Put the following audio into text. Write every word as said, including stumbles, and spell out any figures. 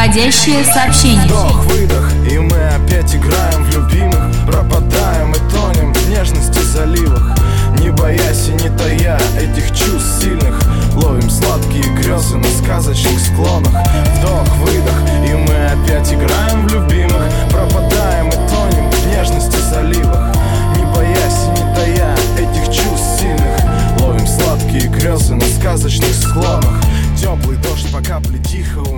Входящее сообщение. Вдох, выдох, и мы опять играем в любимых. Пропадаем и тонем в нежности заливах, не боясь и не тая этих чувств сильных. Ловим сладкие грезы на сказочных склонах. Вдох, выдох, и мы опять играем в любимых. Пропадаем и тонем в нежности заливах, не боясь и не тая этих чувств сильных. Ловим сладкие грезы на сказочных склонах. Теплый дождь по капле тихо